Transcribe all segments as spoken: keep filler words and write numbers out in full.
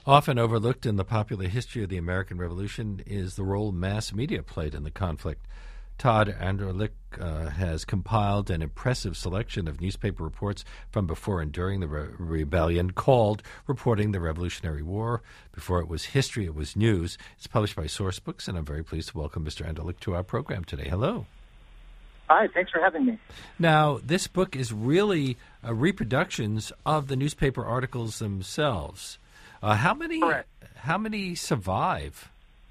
Often overlooked in the popular history of the American Revolution is the role mass media played in the conflict. Todd Anderlich uh, has compiled an impressive selection of newspaper reports from before and during the re- rebellion called Reporting the Revolutionary War. Before it was history, it was news. It's published by Sourcebooks, and I'm very pleased to welcome Mister Anderlich to our program today. Hello. Hi, thanks for having me. Now, this book is really uh, reproductions of the newspaper articles themselves. Uh, how many? Correct. How many survive?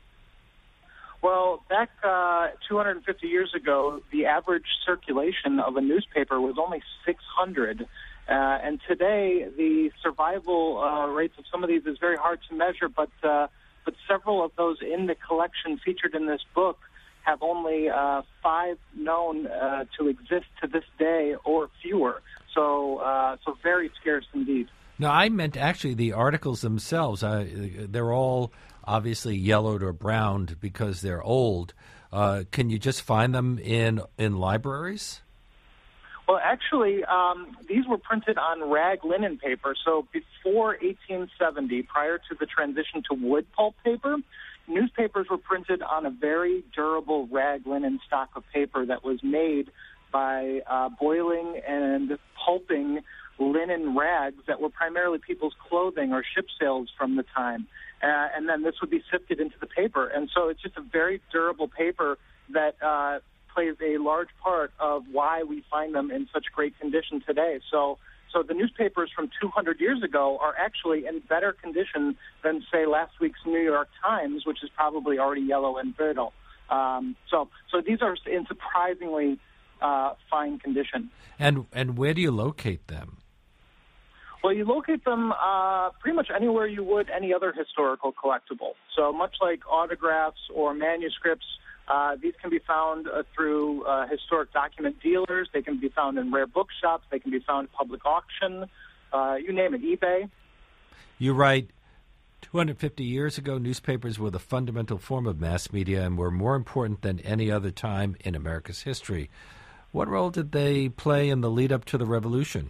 Well, back uh, two hundred fifty years ago, the average circulation of a newspaper was only six hundred. Uh, and today, the survival uh, rates of some of these is very hard to measure, but uh, but several of those in the collection featured in this book have only uh, five known uh, to exist to this day or fewer. So, uh, so very scarce indeed. No, I meant actually the articles themselves. Uh, they're all obviously yellowed or browned because they're old. Uh, can you just find them in in libraries? Well, actually, um, these were printed on rag linen paper. So before eighteen seventy, prior to the transition to wood pulp paper, newspapers were printed on a very durable rag linen stock of paper that was made by uh, boiling and pulping linen rags that were primarily people's clothing or ship sails from the time. Uh, and then this would be sifted into the paper. And so it's just a very durable paper that uh, plays a large part of why we find them in such great condition today. So so the newspapers from two hundred years ago are actually in better condition than, say, last week's New York Times, which is probably already yellow and brittle. Um, so so these are in surprisingly uh, fine condition. And and where do you locate them? Well, you locate them uh, pretty much anywhere you would any other historical collectible. So much like autographs or manuscripts, uh, these can be found uh, through uh, historic document dealers. They can be found in rare bookshops. They can be found at public auction. Uh, you name it, eBay. You write, two hundred fifty years ago, newspapers were the fundamental form of mass media and were more important than any other time in America's history. What role did they play in the lead-up to the Revolution?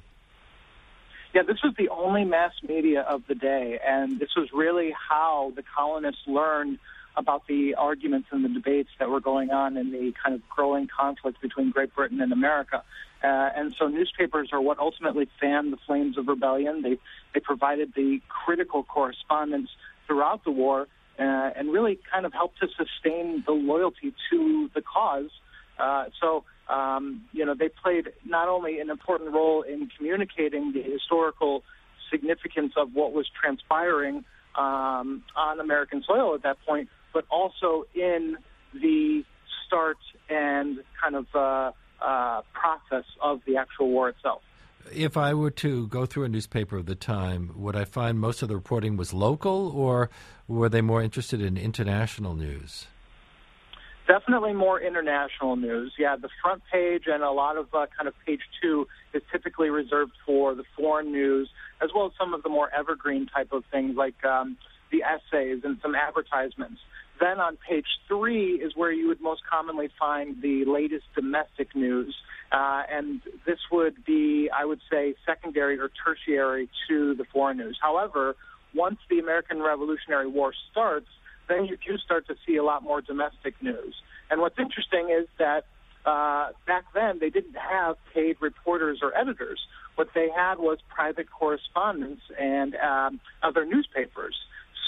Yeah, this was the only mass media of the day, and this was really how the colonists learned about the arguments and the debates that were going on in the kind of growing conflict between Great Britain and America. Uh, and so newspapers are what ultimately fanned the flames of rebellion. They they provided the critical correspondence throughout the war uh, and really kind of helped to sustain the loyalty to the cause. Uh, so Um, you know, they played not only an important role in communicating the historical significance of what was transpiring um, on American soil at that point, but also in the start and kind of uh, uh, process of the actual war itself. If I were to go through a newspaper of the time, would I find most of the reporting was local, or were they more interested in international news? Definitely more international news. Yeah, the front page and a lot of uh, kind of page two is typically reserved for the foreign news, as well as some of the more evergreen type of things like um, the essays and some advertisements. Then on page three is where you would most commonly find the latest domestic news. Uh, and this would be, I would say, secondary or tertiary to the foreign news. However, once the American Revolutionary War starts, then you do start to see a lot more domestic news. And what's interesting is that uh, back then they didn't have paid reporters or editors. What they had was private correspondence and um, other newspapers.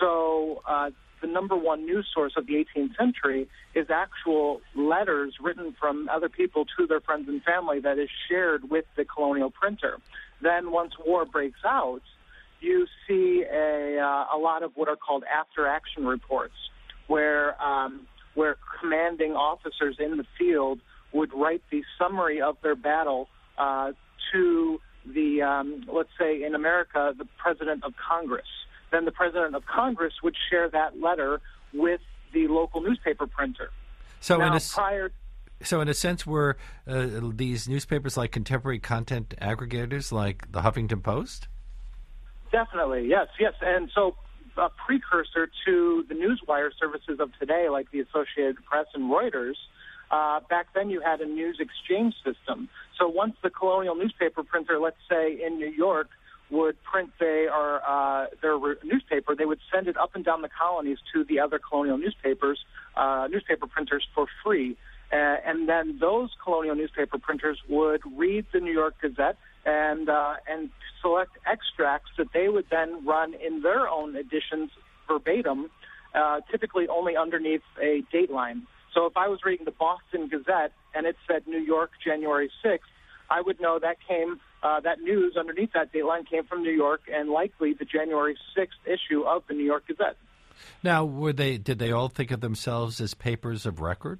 So uh, the number one news source of the eighteenth century is actual letters written from other people to their friends and family that is shared with the colonial printer. Then once war breaks out, you see a, uh, a lot of what are called after-action reports, where um, where commanding officers in the field would write the summary of their battle uh, to the, um, let's say in America, the President of Congress. Then the President of Congress would share that letter with the local newspaper printer. So now, in a, prior so in a sense, were uh, these newspapers like contemporary content aggregators like the Huffington Post? Definitely, yes, yes. And so a precursor to the newswire services of today, like the Associated Press and Reuters, uh, back then you had a news exchange system. So once the colonial newspaper printer, let's say in New York, would print they are uh, their re- newspaper. They would send it up and down the colonies to the other colonial newspapers, uh, newspaper printers for free. Uh, and then those colonial newspaper printers would read the New York Gazette and uh, and select extracts that they would then run in their own editions verbatim, uh, typically only underneath a date line. So if I was reading the Boston Gazette and it said New York, January sixth, I would know that came uh, that news underneath that date line came from New York, and likely the January sixth issue of the New York Gazette. Now, were they did they all think of themselves as papers of record?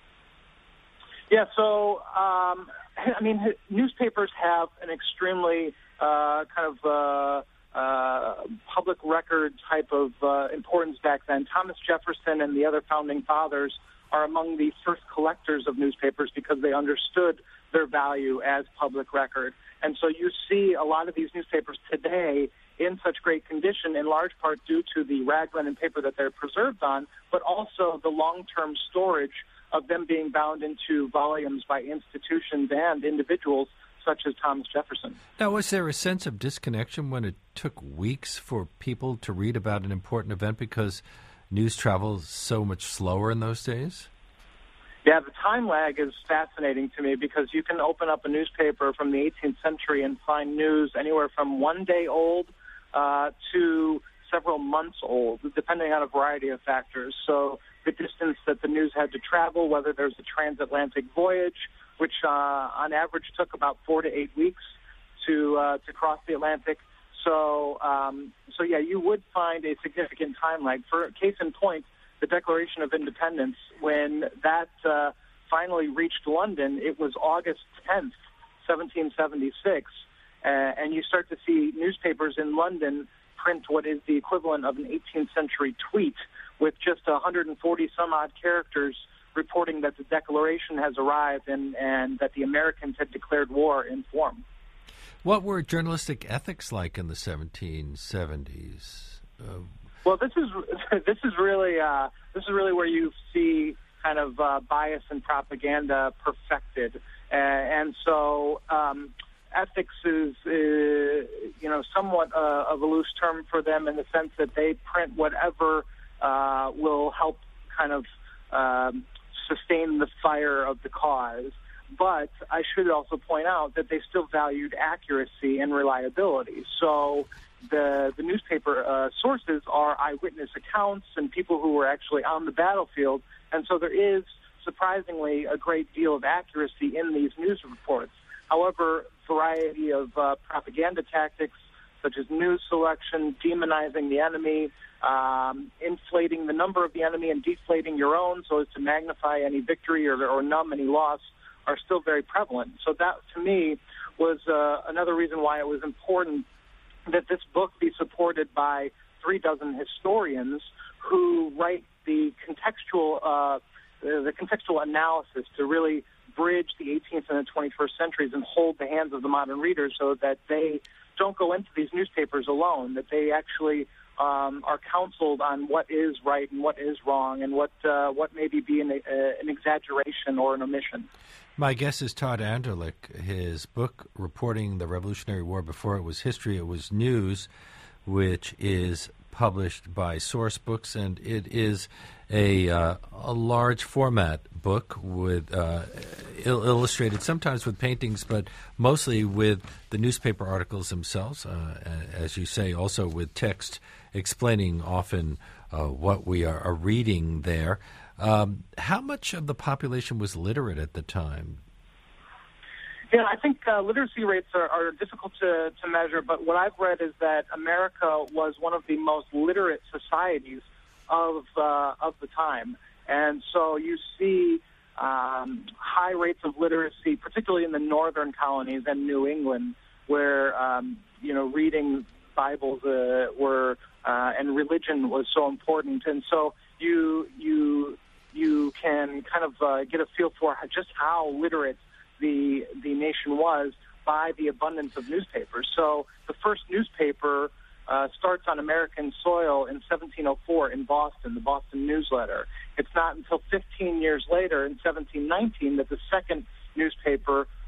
Yeah, so, um, I mean, newspapers have an extremely uh, kind of uh, uh, public record type of uh, importance back then. Thomas Jefferson and the other founding fathers are among the first collectors of newspapers because they understood their value as public record. And so you see a lot of these newspapers today in such great condition, in large part due to the raglan and paper that they're preserved on, but also the long-term storage of them being bound into volumes by institutions and individuals such as Thomas Jefferson. Now, was there a sense of disconnection when it took weeks for people to read about an important event because news travels so much slower in those days? Yeah, the time lag is fascinating to me because you can open up a newspaper from the eighteenth century and find news anywhere from one day old uh, to several months old, depending on a variety of factors. So the distance that the news had to travel, whether there's a transatlantic voyage, which uh, on average took about four to eight weeks to uh, to cross the Atlantic. So, um, so yeah, you would find a significant time lag. For case in point, the Declaration of Independence, when that uh, finally reached London, it was August tenth, seventeen seventy-six, uh, and you start to see newspapers in London print what is the equivalent of an eighteenth century tweet with just one hundred forty some odd characters reporting that the Declaration has arrived and, and that the Americans had declared war in form. What were journalistic ethics like in the seventeen seventies? Uh, well, this is this is really uh, this is really where you see kind of uh, bias and propaganda perfected, uh, and so um, ethics is uh, you know somewhat uh, of a loose term for them in the sense that they print whatever uh, will help kind of um, sustain the fire of the cause. But I should also point out that they still valued accuracy and reliability. So the the newspaper uh, sources are eyewitness accounts and people who were actually on the battlefield. And so there is, surprisingly, a great deal of accuracy in these news reports. However, variety of uh, propaganda tactics, such as news selection, demonizing the enemy, um, inflating the number of the enemy and deflating your own so as to magnify any victory or, or numb any loss, are still very prevalent. So that, to me, was uh, another reason why it was important that this book be supported by three dozen historians who write the contextual uh, the contextual analysis to really bridge the eighteenth and the twenty-first centuries and hold the hands of the modern readers so that they don't go into these newspapers alone, that they actually um, are counseled on what is right and what is wrong and what uh, what maybe be an, uh, an exaggeration or an omission. My guest is Todd Anderlich. His book, Reporting the Revolutionary War Before It Was History, It Was News, which is published by Source Books, and it is a uh, a large format book with uh, il- illustrated, sometimes with paintings, but mostly with the newspaper articles themselves, uh, as you say, also with text explaining often uh, what we are, are reading there. Um, how much of the population was literate at the time? Yeah, I think uh, literacy rates are, are difficult to, to measure, but what I've read is that America was one of the most literate societies of uh, of the time. And so you see um, high rates of literacy, particularly in the northern colonies and New England, where, um, you know, reading Bibles uh, were, uh, and religion was so important. And so you you you can kind of uh, get a feel for just how literate the the nation was by the abundance of newspapers. So the first newspaper uh, starts on American soil in seventeen oh four in Boston, the Boston Newsletter. It's not until fifteen years later, in seventeen nineteen, that the second newspaper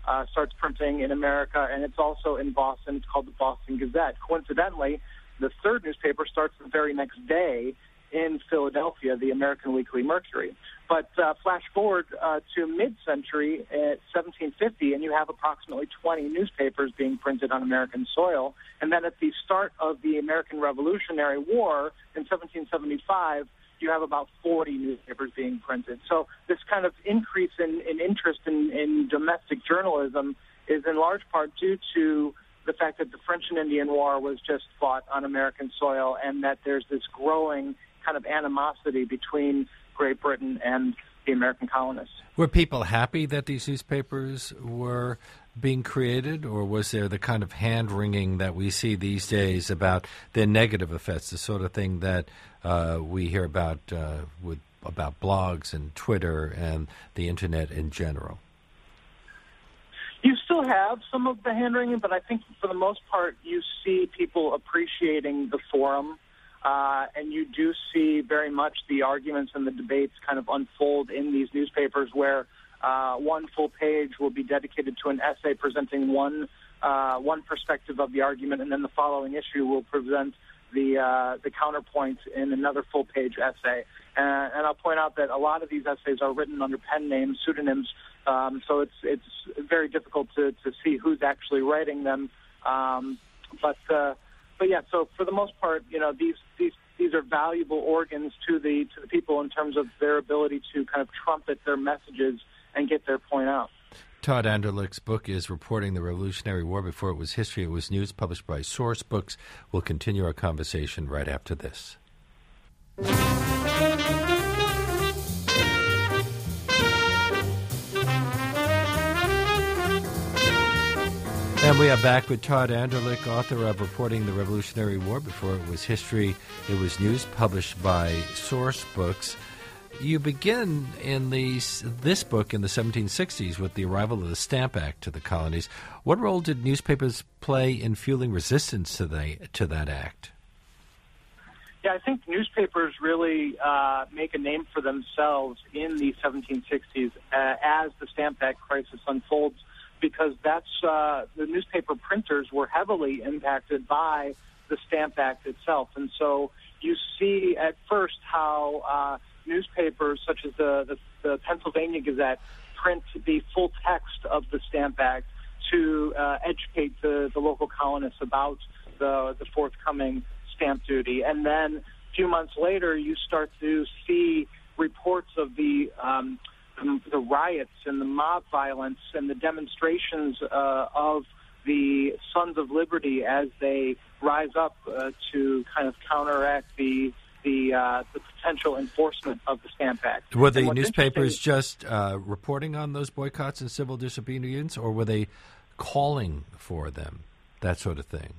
uh, starts printing in America, and it's also in Boston. It's called the Boston Gazette. Coincidentally, the third newspaper starts the very next day in Philadelphia, the American Weekly Mercury. But uh, flash forward uh, to mid-century at seventeen fifty, and you have approximately twenty newspapers being printed on American soil. And then at the start of the American Revolutionary War in seventeen seventy-five, you have about forty newspapers being printed. So this kind of increase in, in interest in, in domestic journalism is in large part due to the fact that the French and Indian War was just fought on American soil, and that there's this growing kind of animosity between Great Britain and the American colonists. Were people happy that these newspapers were being created, or was there the kind of hand-wringing that we see these days about their negative effects, the sort of thing that uh, we hear about uh, with about blogs and Twitter and the Internet in general? You still have some of the hand-wringing, but I think for the most part you see people appreciating the forum. Uh, and you do see very much the arguments and the debates kind of unfold in these newspapers, where uh, one full page will be dedicated to an essay presenting one uh, one perspective of the argument, and then the following issue will present the uh, the counterpoint in another full page essay. Uh, and I'll point out that a lot of these essays are written under pen names, pseudonyms, um, so it's it's very difficult to, to see who's actually writing them. Um, but uh, But yeah, so for the most part, you know, these these these are valuable organs to the to the people in terms of their ability to kind of trumpet their messages and get their point out. Todd Anderlich's book is Reporting the Revolutionary War Before It Was History, It Was News, published by Source Books. We'll continue our conversation right after this. And we are back with Todd Anderlich, author of Reporting the Revolutionary War Before It Was History, It Was News, published by Source Books. You begin in the, this book in the seventeen sixties with the arrival of the Stamp Act to the colonies. What role did newspapers play in fueling resistance to, the, to that act? Yeah, I think newspapers really uh, make a name for themselves in the seventeen sixties uh, as the Stamp Act crisis unfolds, because that's uh, the newspaper printers were heavily impacted by the Stamp Act itself. And so you see at first how uh, newspapers such as the, the, the Pennsylvania Gazette print the full text of the Stamp Act to uh, educate the, the local colonists about the, the forthcoming stamp duty. And then a few months later, you start to see reports of the um, the riots and the mob violence and the demonstrations uh, of the Sons of Liberty as they rise up uh, to kind of counteract the the, uh, the potential enforcement of the Stamp Act. Were the newspapers just uh, reporting on those boycotts and civil disobedience, or were they calling for them, that sort of thing?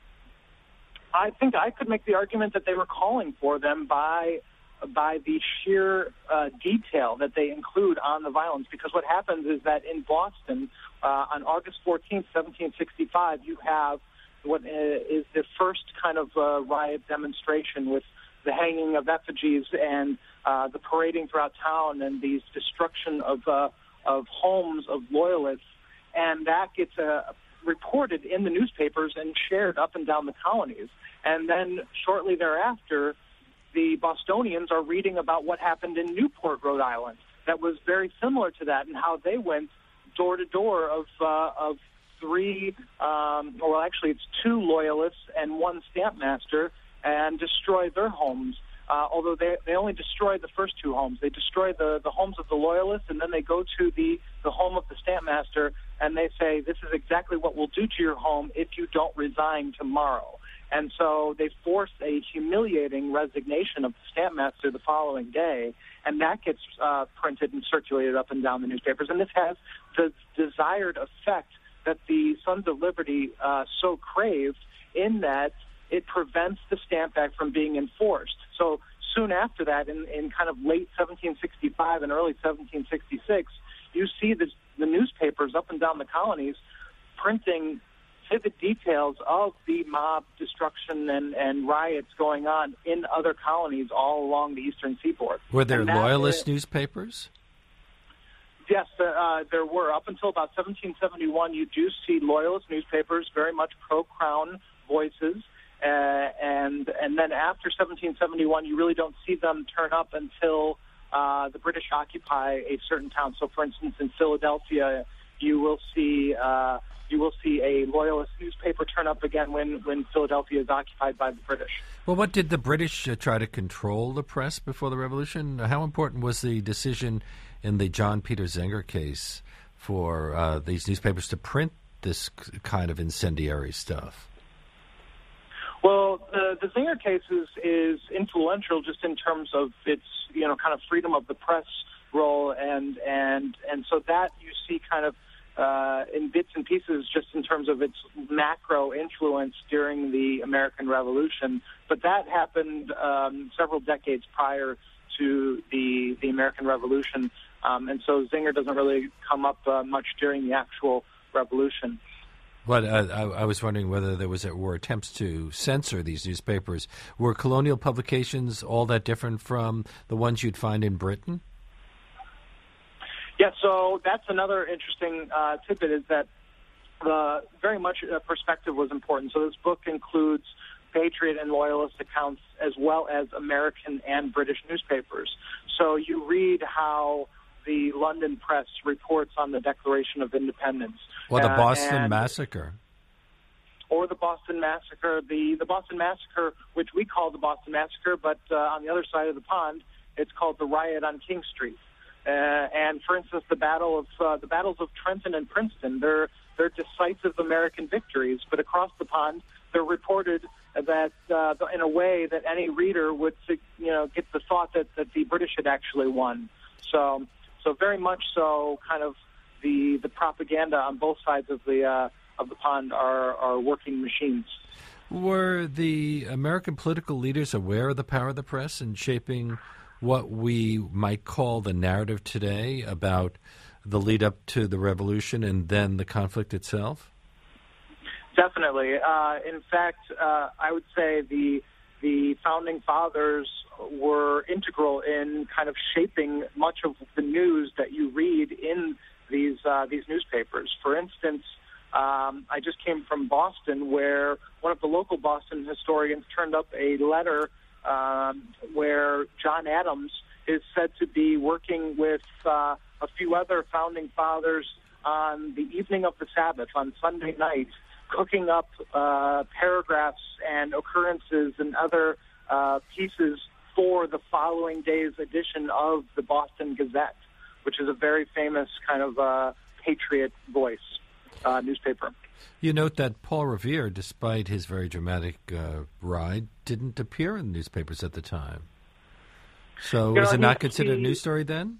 I think I could make the argument that they were calling for them by by the sheer uh, detail that they include on the violence. Because what happens is that in Boston, uh, on August fourteenth, seventeen sixty-five, you have what is the first kind of uh, riot demonstration with the hanging of effigies and uh, the parading throughout town and the destruction of uh, of homes of loyalists. And that gets uh, reported in the newspapers and shared up and down the colonies. And then shortly thereafter, the Bostonians are reading about what happened in Newport, Rhode Island. That was very similar to that, and how they went door to door of uh, of three, um, or well, actually it's two loyalists and one stamp master, and destroy their homes. Uh, although they they only destroy the first two homes. They destroy the, the homes of the loyalists, and then they go to the, the home of the stamp master, and they say, this is exactly what we'll do to your home if you don't resign tomorrow. And so they force a humiliating resignation of the stamp master the following day, and that gets uh, printed and circulated up and down the newspapers. And this has the desired effect that the Sons of Liberty uh, so craved, in that it prevents the Stamp Act from being enforced. So soon after that, in, in kind of late seventeen sixty-five and early seventeen sixty-six, you see the, the newspapers up and down the colonies printing vivid details of the mob destruction and, and riots going on in other colonies all along the eastern seaboard. Were there that, loyalist uh, newspapers? Yes, uh, there were. Up until about seventeen seventy-one, you do see Loyalist newspapers, very much pro-Crown voices. Uh, and and then after seventeen seventy-one, you really don't see them turn up until uh, the British occupy a certain town. So, for instance, in Philadelphia, you will see uh, you will see a Loyalist newspaper turn up again when, when Philadelphia is occupied by the British. Well, what did the British uh, try to control the press before the Revolution? How important was the decision in the John Peter Zenger case for uh, these newspapers to print this kind of incendiary stuff? Well, the, the Zenger case is, is influential just in terms of its, you know, kind of freedom of the press role, and and and so that you see kind of uh, in bits and pieces just in terms of its macro influence during the American Revolution. But that happened um, several decades prior to the the American Revolution, um, and so Zenger doesn't really come up uh, much during the actual Revolution. But uh, I, I was wondering whether there was a, were attempts to censor these newspapers. Were colonial publications all that different from the ones you'd find in Britain? Yeah, so that's another interesting uh, tidbit, is that uh, very much uh, perspective was important. So this book includes Patriot and Loyalist accounts as well as American and British newspapers. So you read how the London press reports on the Declaration of Independence. Or the uh, Boston Massacre. Or the Boston Massacre. The, the Boston Massacre, which we call the Boston Massacre, but uh, on the other side of the pond, it's called the Riot on King Street. Uh, and, for instance, the battle of uh, the battles of Trenton and Princeton, they're, they're decisive American victories, but across the pond, they're reported that uh, in a way that any reader would, you know, get the thought that, that the British had actually won. So... So very much so, kind of the the propaganda on both sides of the uh, of the pond are, are working machines. Were the American political leaders aware of the power of the press in shaping what we might call the narrative today about the lead up to the revolution and then the conflict itself? Definitely. Uh, in fact, uh, I would say the the founding fathers were integral in kind of shaping much of the news that you read in these uh, these newspapers. For instance, um, I just came from Boston, where one of the local Boston historians turned up a letter um, where John Adams is said to be working with uh, a few other founding fathers on the evening of the Sabbath, on Sunday night, cooking up uh, paragraphs and occurrences and other uh, pieces for the following day's edition of the Boston Gazette, which is a very famous kind of uh, patriot voice uh, newspaper. You note that Paul Revere, despite his very dramatic uh, ride, didn't appear in newspapers at the time. So you was know, it not he, considered he, a news story then?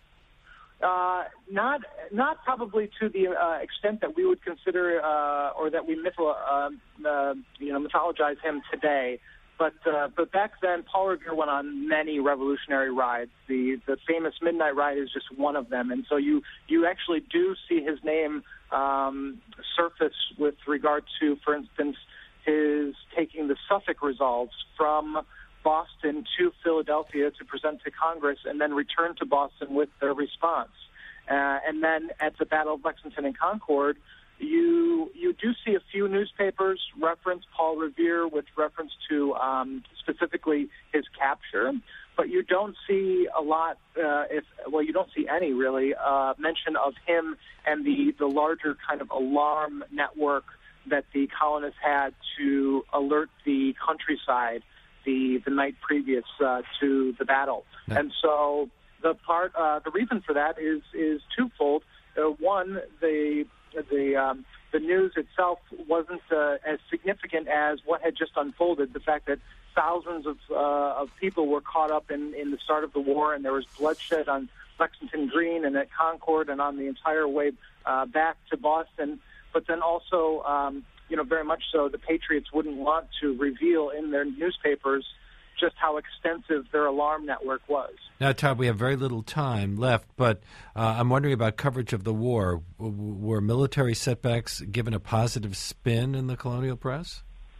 Uh, not not probably to the uh, extent that we would consider uh, or that we mytholo- uh, uh, you know mythologize him today. But uh, but back then, Paul Revere went on many revolutionary rides. The the famous Midnight Ride is just one of them, and so you you actually do see his name um, surface with regard to, for instance, his taking the Suffolk resolves from Boston to Philadelphia to present to Congress, and then return to Boston with their response. Uh, and then at the Battle of Lexington and Concord, you you do see a few newspapers reference Paul Revere with reference to um, specifically his capture, but you don't see a lot, uh, if well, you don't see any really uh, mention of him and the, the larger kind of alarm network that the colonists had to alert the countryside the the night previous uh, to the battle. Yeah. And so the part, uh, the reason for that is is twofold. Uh, one, the the um, the news itself wasn't uh, as significant as what had just unfolded. The fact that thousands of uh, of people were caught up in, in the start of the war, and there was bloodshed on Lexington Green and at Concord and on the entire way uh, back to Boston. But then also, um, you know, very much so, the Patriots wouldn't want to reveal in their newspapers just how extensive their alarm network was. Now, Todd, we have very little time left, but uh, I'm wondering about coverage of the war. W- were military setbacks given a positive spin in the colonial press?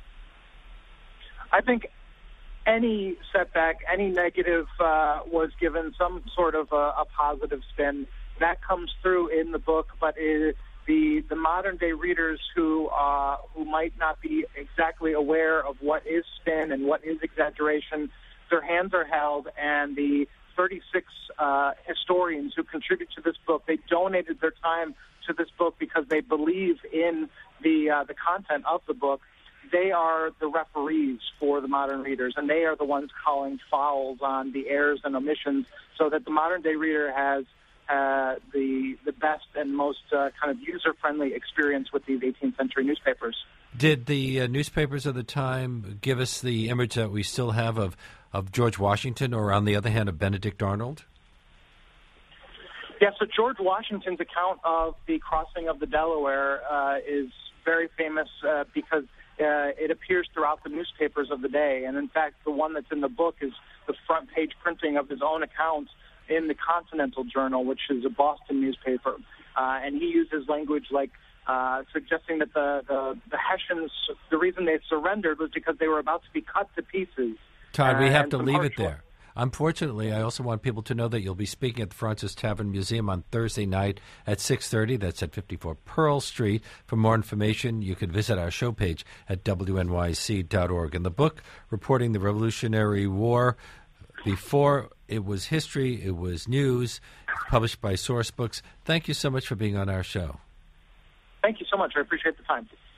I think any setback, any negative uh, was given some sort of a, a positive spin. that comes through in the book, but it, the the modern day readers who uh, who might not be exactly aware of what is spin and what is exaggeration, their hands are held, and the thirty-six uh, historians who contribute to this book, they donated their time to this book because they believe in the uh, the content of the book. They are the referees for the modern readers, and they are the ones calling fouls on the errors and omissions, so that the modern day reader has uh, the the best and most uh, kind of user-friendly experience with these eighteenth century newspapers. Did the uh, newspapers of the time give us the image that we still have of, of George Washington, or on the other hand, of Benedict Arnold? Yeah, so George Washington's account of the crossing of the Delaware uh, is very famous uh, because uh, it appears throughout the newspapers of the day. And in fact, the one that's in the book is the front page printing of his own account in the Continental Journal, which is a Boston newspaper. Uh, and he uses language like uh, suggesting that the, the, the Hessians, the reason they surrendered was because they were about to be cut to pieces. Todd, we uh, have to leave harsh it there. Unfortunately, I also want people to know that you'll be speaking at the Francis Tavern Museum on Thursday night at six thirty. That's at fifty-four Pearl Street. For more information, you can visit our show page at W N Y C dot org. And the book, Reporting the Revolutionary War, before it was history, it was news, it's published by Source Books. Thank you so much for being on our show. Thank you so much. I appreciate the time.